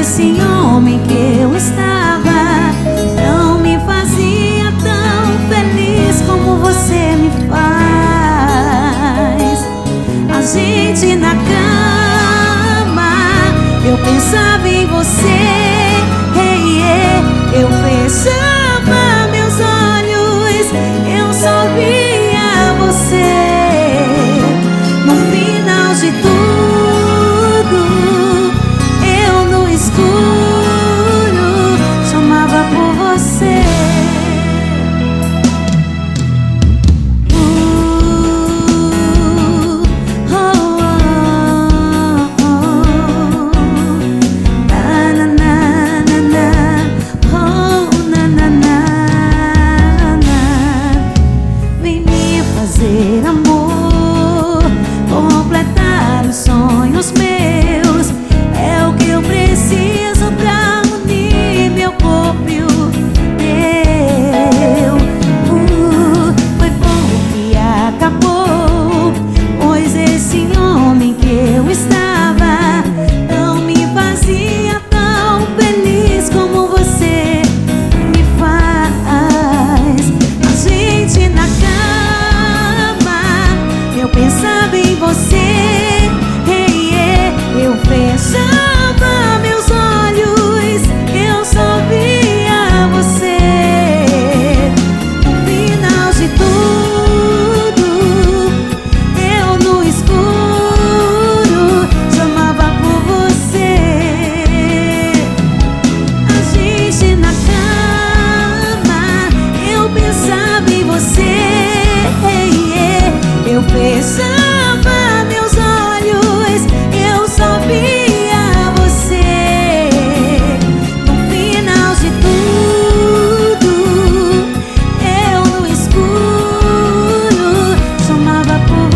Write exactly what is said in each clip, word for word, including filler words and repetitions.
esse homem que eu estava não me fazia tão feliz como você me faz. A gente na cama, eu pensava em você, hey, yeah. Eu fechava meus olhos, eu só via você. No final de tudo, eu no escuro chamava por você. Uh, oh, oh, oh, oh. Na, na, na, na, na. Oh, na, na, na, na. Vem me fazer amor, completar os sonhos meus. É o que eu preciso pra unir meu corpo e o teu. uh, Foi bom que acabou, pois esse homem que eu estava não me fazia tão feliz como você me faz. A gente na cama, eu pensava em você, hey, yeah. Eu fechava meus olhos, eu só via você. No final de tudo, eu no escuro chamava por você. A gente na cama, eu pensava em você, hey, yeah. Eu fechava meus olhos, eu só via você. No final de tudo, eu no escuro chamava por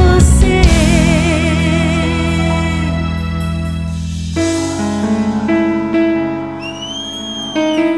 você.